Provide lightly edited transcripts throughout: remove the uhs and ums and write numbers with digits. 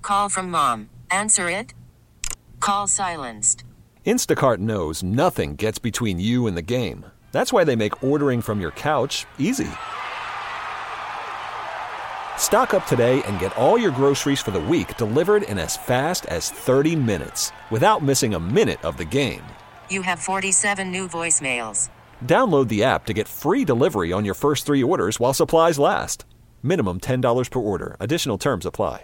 Call from mom. Answer it. Call silenced. Instacart knows nothing gets between you and the game. That's why they make ordering from your couch easy. Stock up today and get all your groceries for the week delivered in as fast as 30 minutes without missing a minute of the game. You have 47 new voicemails. Download the app to get free delivery on your first 3 orders while supplies last. Minimum $10 per order. Additional terms apply.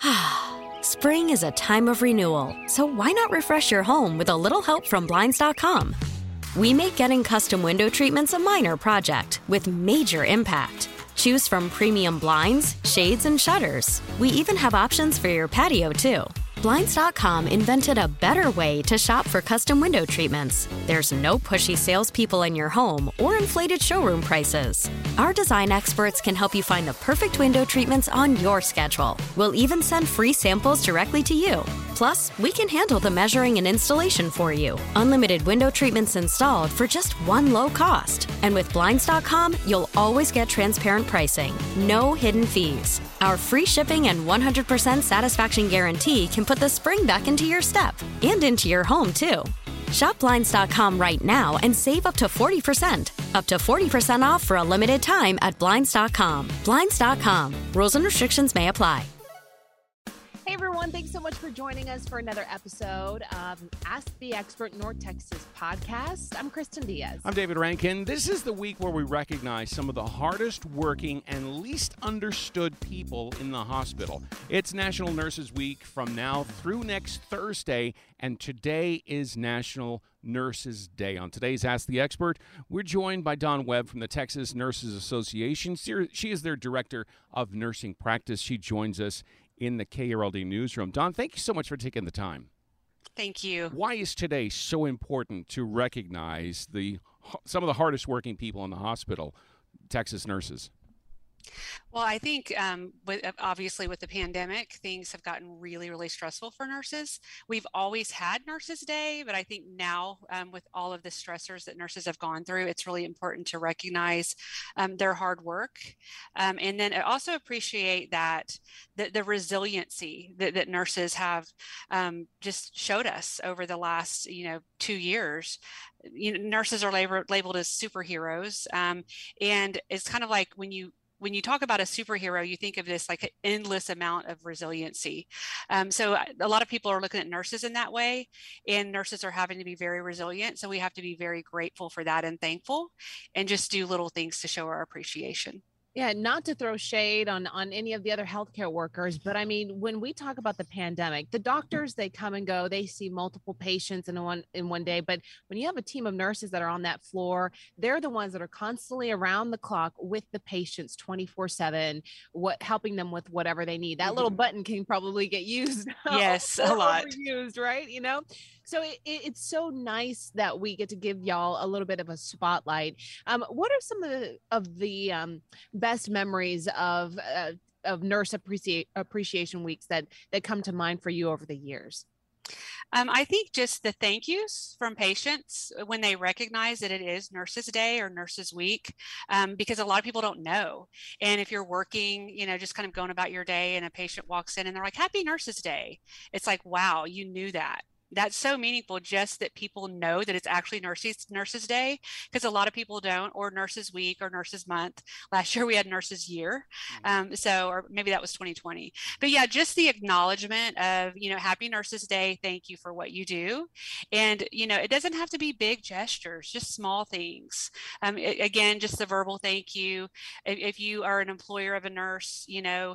Spring is a time of renewal, so why not refresh your home with a little help from Blinds.com? We make getting custom window treatments a minor project with major impact. Choose from premium blinds, shades, and shutters. We even have options for your patio, too. Blinds.com invented a better way to shop for custom window treatments. There's no pushy salespeople in your home or inflated showroom prices. Our design experts can help you find the perfect window treatments on your schedule. We'll even send free samples directly to you. Plus, we can handle the measuring and installation for you. Unlimited window treatments installed for just one low cost. And with Blinds.com, you'll always get transparent pricing. No hidden fees. Our free shipping and 100% satisfaction guarantee can put the spring back into your step and into your home, too. Shop Blinds.com right now and save up to 40%. Up to 40% off for a limited time at Blinds.com. Blinds.com. Rules and restrictions may apply. Hey everyone, thanks so much for joining us for another episode of Ask the Expert North Texas podcast. I'm Kristen Diaz. I'm David Rankin. This is the week where we recognize some of the hardest working and least understood people in the hospital. It's National Nurses Week from now through next Thursday, and today is National Nurses Day. On today's Ask the Expert, we're joined by Dawn Webb from the Texas Nurses Association. She is their Director of Nursing Practice. She joins us in the KRLD newsroom. Dawn, thank you so much for taking the time. Thank you. Why is today so important to recognize some of the hardest working people in the hospital, Texas nurses? Well, I think obviously with the pandemic, things have gotten really, really stressful for nurses. We've always had Nurses Day, but I think now with all of the stressors that nurses have gone through, it's really important to recognize their hard work. And then I also appreciate that the resiliency that nurses have just showed us over the last 2 years. Nurses are labeled as superheroes. And it's kind of like when you talk about a superhero, you think of this like an endless amount of resiliency. So a lot of people are looking at nurses in that way, and nurses are having to be very resilient. So we have to be very grateful for that and thankful, and just do little things to show our appreciation. Yeah, not to throw shade on any of the other healthcare workers, but I mean, when we talk about the pandemic, the doctors, they come and go, they see multiple patients in one day. But when you have a team of nurses that are on that floor, they're the ones that are constantly around the clock with the patients 24/7, helping them with whatever they need. That little button can probably get used. Yes, a lot. Overused, right? So it's so nice that we get to give y'all a little bit of a spotlight. What are some of the best memories of Nurse Appreciation Weeks that come to mind for you over the years? I think just the thank yous from patients when they recognize that it is Nurses Day or Nurses Week, because a lot of people don't know. And if you're working, just kind of going about your day and a patient walks in and they're like, Happy Nurses Day. It's like, wow, you knew that. That's so meaningful, just that people know that it's actually Nurses Day, because a lot of people don't, or Nurses Week or Nurses Month. Last year we had Nurses Year. Or maybe that was 2020. But yeah, just the acknowledgement of, Happy Nurses Day. Thank you for what you do. And, it doesn't have to be big gestures, just small things. Again, just the verbal thank you. If you are an employer of a nurse,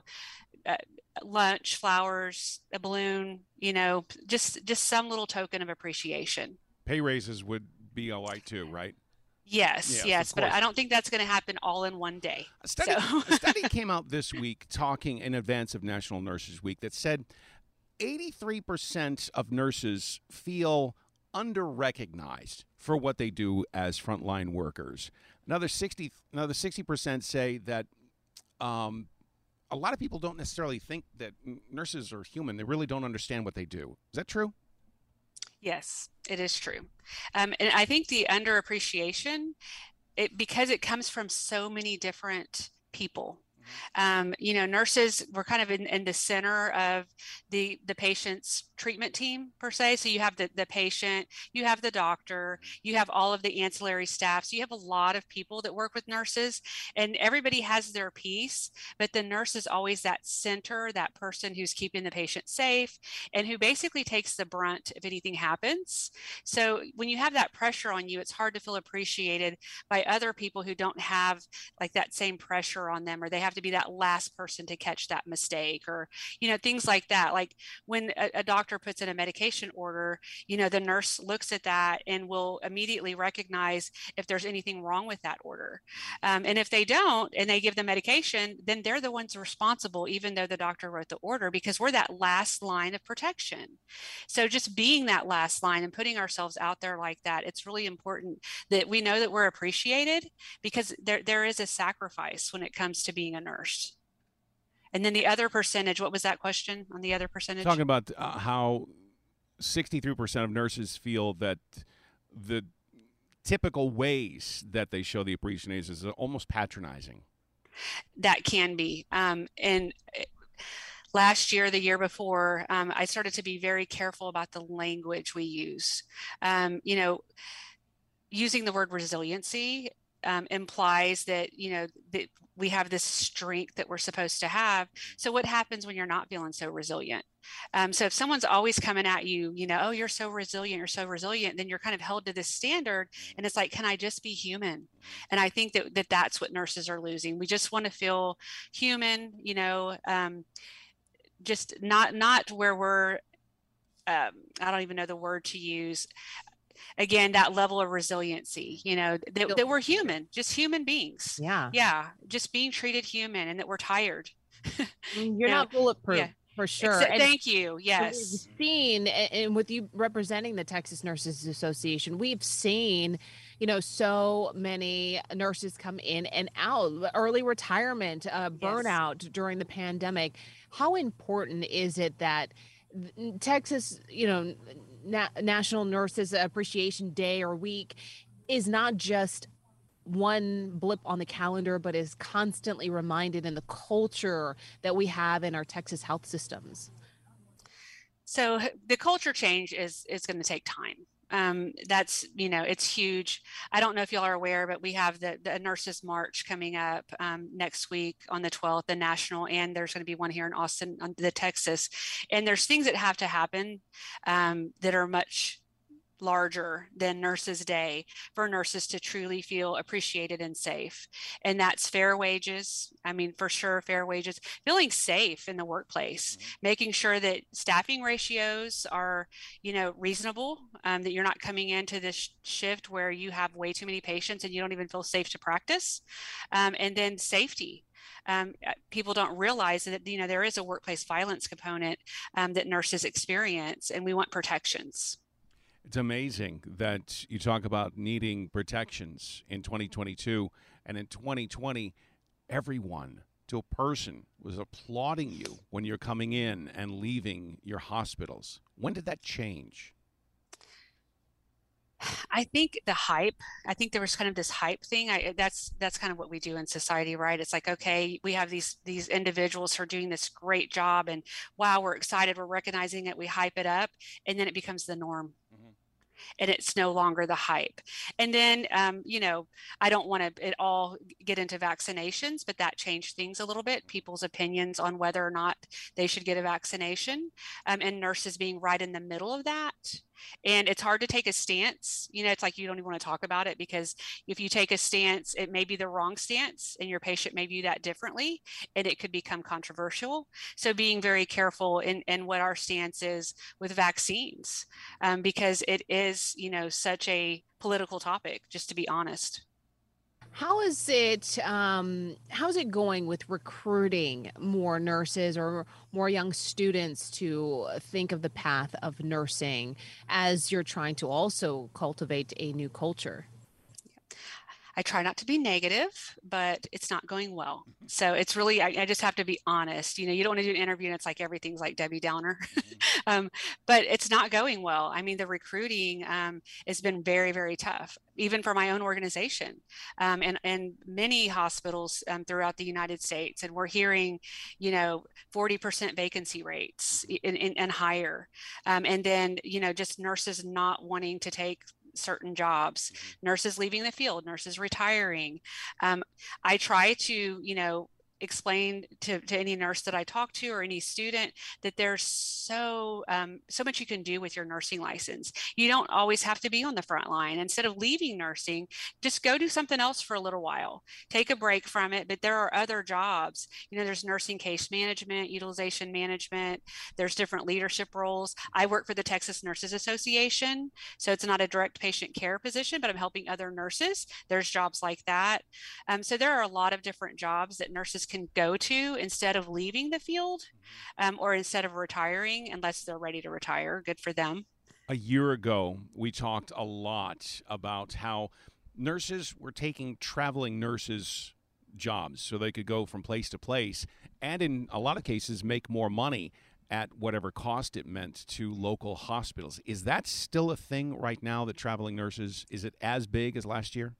lunch, flowers, a balloon, just some little token of appreciation. Pay raises would be all right too, right? Yes, but I don't think that's going to happen all in one day. A study came out this week talking in advance of National Nurses Week that said 83% of nurses feel under-recognized for what they do as frontline workers. Another 60% say that a lot of people don't necessarily think that nurses are human. They really don't understand what they do. Is that true? Yes, it is true. And I think the underappreciation, because it comes from so many different people. Nurses, we're kind of in the center of the patient's treatment team per se. So you have the patient, you have the doctor, you have all of the ancillary staff. So you have a lot of people that work with nurses, and everybody has their piece, but the nurse is always that center, that person who's keeping the patient safe and who basically takes the brunt if anything happens. So when you have that pressure on you, it's hard to feel appreciated by other people who don't have like that same pressure on them, or they have to be that last person to catch that mistake, or things like that. Like when a doctor puts in a medication order, the nurse looks at that and will immediately recognize if there's anything wrong with that order, and if they don't and they give the medication, then they're the ones responsible, even though the doctor wrote the order, because we're that last line of protection. So just being that last line and putting ourselves out there like that, it's really important that we know that we're appreciated, because there is a sacrifice when it comes to being a nurse. And then the other percentage, what was that question on the other percentage? Talking about how 63% of nurses feel that the typical ways that they show the appreciation is almost patronizing. That can be. And last year, the year before, I started to be very careful about the language we use. Using the word resiliency implies that, that we have this strength that we're supposed to have. So what happens when you're not feeling so resilient? So if someone's always coming at you, oh, you're so resilient, then you're kind of held to this standard. And it's like, can I just be human? And I think that that's what nurses are losing. We just want to feel human, just not where we're, I don't even know the word to use. Again, that level of resiliency, that we're human, just human beings. Yeah. Just being treated human, and that we're tired. You're not bulletproof. Yeah. For sure. Thank you. Yes. We've seen, and with you representing the Texas Nurses Association, we've seen, so many nurses come in and out, early retirement, burnout during the pandemic. How important is it that Texas, National Nurses Appreciation Day or Week is not just one blip on the calendar, but is constantly reminded in the culture that we have in our Texas health systems? So the culture change is going to take time. That's, it's huge. I don't know if y'all are aware, but we have the Nurses March coming up next week on the 12th, the national, and there's going to be one here in Austin, on the Texas. And there's things that have to happen that are much larger than Nurses Day for nurses to truly feel appreciated and safe. And that's fair wages. I mean, for sure, fair wages, feeling safe in the workplace, making sure that staffing ratios are, reasonable, that you're not coming into this shift where you have way too many patients and you don't even feel safe to practice. And then safety. People don't realize that, there is a workplace violence component that nurses experience, and we want protections. It's amazing that you talk about needing protections in 2022, and in 2020, everyone to a person was applauding you when you're coming in and leaving your hospitals. When did that change? I think there was kind of this hype thing. That's kind of what we do in society, right? It's like, okay, we have these individuals who are doing this great job, and wow, we're excited, we're recognizing it, we hype it up, and then it becomes the norm. And it's no longer the hype. And then, I don't want to at all get into vaccinations, but that changed things a little bit, people's opinions on whether or not they should get a vaccination, and nurses being right in the middle of that. And it's hard to take a stance. It's like you don't even want to talk about it, because if you take a stance, it may be the wrong stance and your patient may view that differently, and it could become controversial. So being very careful in what our stance is with vaccines, because it is, such a political topic, just to be honest. How's it going with recruiting more nurses or more young students to think of the path of nursing as you're trying to also cultivate a new culture? I try not to be negative, but it's not going well. So it's really, I just have to be honest. You don't want to do an interview and it's like everything's like Debbie Downer, but it's not going well. I mean, the recruiting has been very, very tough, even for my own organization and many hospitals throughout the United States. And we're hearing, 40% vacancy rates and higher. And then, just nurses not wanting to take certain jobs, nurses leaving the field, nurses retiring. I try to, explain to any nurse that I talk to or any student that there's so much you can do with your nursing license. You don't always have to be on the front line. Instead of leaving nursing, just go do something else for a little while. Take a break from it. But there are other jobs. There's nursing case management, utilization management. There's different leadership roles. I work for the Texas Nurses Association, so it's not a direct patient care position, but I'm helping other nurses. There's jobs like that. So there are a lot of different jobs that nurses can go to instead of leaving the field or instead of retiring, unless they're ready to retire. Good for them. A year ago, we talked a lot about how nurses were taking traveling nurses' jobs so they could go from place to place and in a lot of cases make more money at whatever cost it meant to local hospitals. Is that still a thing right now, that traveling nurses, is it as big as last year?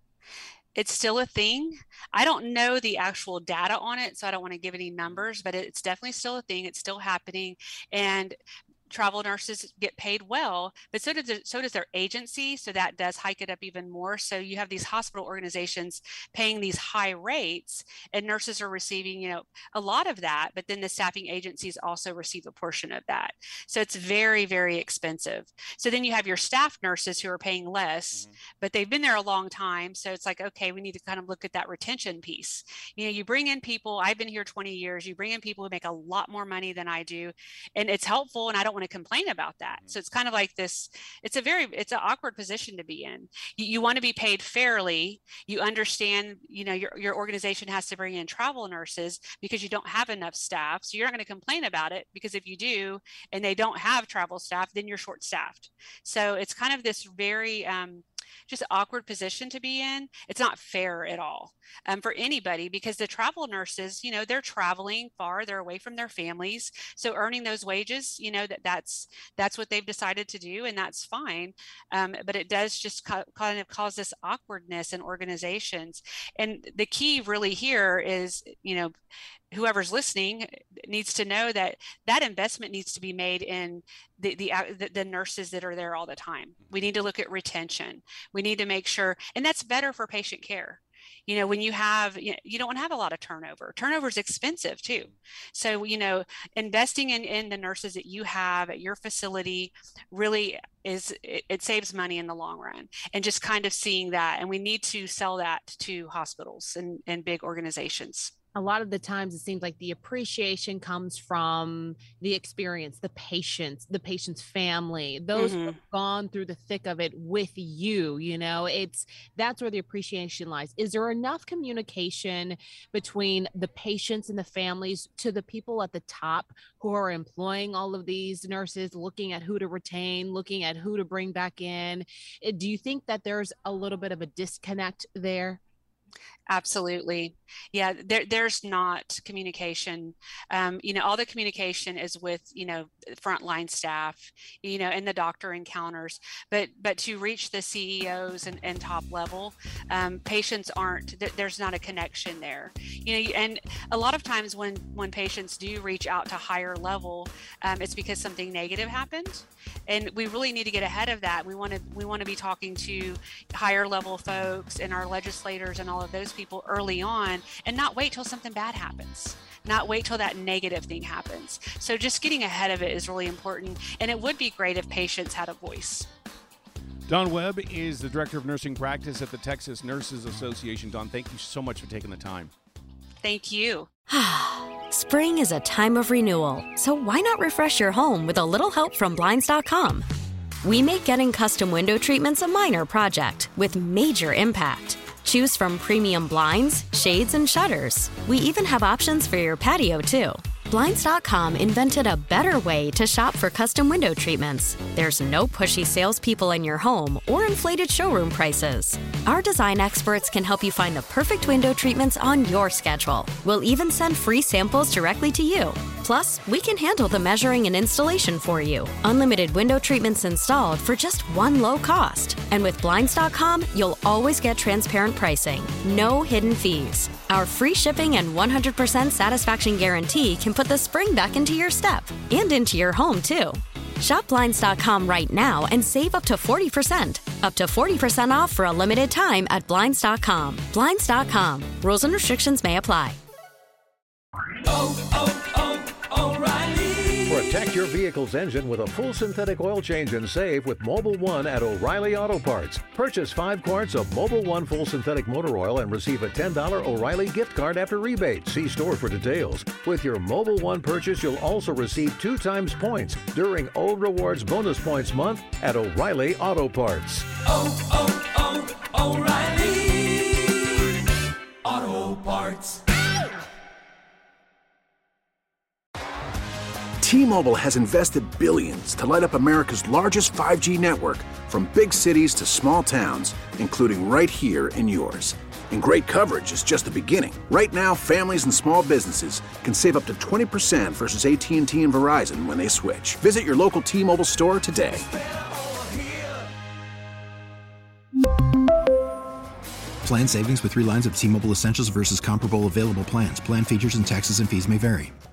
It's still a thing. I don't know the actual data on it, so I don't want to give any numbers, but it's definitely still a thing. It's still happening. And travel nurses get paid well, but so does their agency. So that does hike it up even more. So you have these hospital organizations paying these high rates, and nurses are receiving, a lot of that, but then the staffing agencies also receive a portion of that. So it's very, very expensive. So then you have your staff nurses who are paying less, but they've been there a long time. So it's like, okay, we need to kind of look at that retention piece. You bring in people, I've been here 20 years, you bring in people who make a lot more money than I do, and it's helpful, and I don't want to complain about that. So it's kind of like this, it's an awkward position to be in. You want to be paid fairly. You understand, your organization has to bring in travel nurses because you don't have enough staff. So you're not going to complain about it, because if you do, and they don't have travel staff, then you're short staffed. So it's kind of this very, just awkward position to be in. It's not fair at all for anybody, because the travel nurses, they're traveling far, they're away from their families. So earning those wages, that's what they've decided to do, and that's fine. But it does just kind of cause this awkwardness in organizations. And the key really here is, whoever's listening needs to know that investment needs to be made in the nurses that are there all the time. We need to look at retention. We need to make sure, and that's better for patient care. When you have, you don't want to have a lot of turnover. Turnover is expensive too. So, investing in the nurses that you have at your facility really it saves money in the long run, and just kind of seeing that. And we need to sell that to hospitals and big organizations. A lot of the times it seems like the appreciation comes from the experience, the patient's family, those who have gone through the thick of it with you, that's where the appreciation lies. Is there enough communication between the patients and the families to the people at the top who are employing all of these nurses, looking at who to retain, looking at who to bring back in? Do you think that there's a little bit of a disconnect there? Absolutely. Yeah, there's not communication. All the communication is with, frontline staff, and the doctor encounters, but to reach the CEOs and top level, patients there's not a connection there. And a lot of times when patients do reach out to higher level, it's because something negative happened. And we really need to get ahead of that. We want to be talking to higher level folks and our legislators and all of those people early on, and not wait till something bad happens, not wait till that negative thing happens. So just getting ahead of it is really important. And it would be great if patients had a voice. Dawn Webb is the Director of Nursing Practice at the Texas Nurses Association. Dawn, thank you so much for taking the time. Thank you. Spring is a time of renewal, so why not refresh your home with a little help from Blinds.com? We make getting custom window treatments a minor project with major impact. Choose from premium blinds, shades, and shutters. We even have options for your patio, too. Blinds.com invented a better way to shop for custom window treatments. There's no pushy salespeople in your home or inflated showroom prices. Our design experts can help you find the perfect window treatments on your schedule. We'll even send free samples directly to you. Plus, we can handle the measuring and installation for you. Unlimited window treatments installed for just one low cost. And with Blinds.com, you'll always get transparent pricing. No hidden fees. Our free shipping and 100% satisfaction guarantee can put the spring back into your step and into your home, too. Shop Blinds.com right now and save up to 40%. Up to 40% off for a limited time at Blinds.com. Blinds.com. Rules and restrictions may apply. O'Reilly. Protect your vehicle's engine with a full synthetic oil change and save with Mobil 1 at O'Reilly Auto Parts. Purchase 5 quarts of Mobil 1 full synthetic motor oil and receive a $10 O'Reilly gift card after rebate. See store for details. With your Mobil 1 purchase, you'll also receive 2 times points during O Rewards Bonus Points Month at O'Reilly Auto Parts. O'Reilly Auto Parts. T-Mobile has invested billions to light up America's largest 5G network, from big cities to small towns, including right here in yours. And great coverage is just the beginning. Right now, families and small businesses can save up to 20% versus AT&T and Verizon when they switch. Visit your local T-Mobile store today. Plan savings with 3 lines of T-Mobile Essentials versus comparable available plans. Plan features and taxes and fees may vary.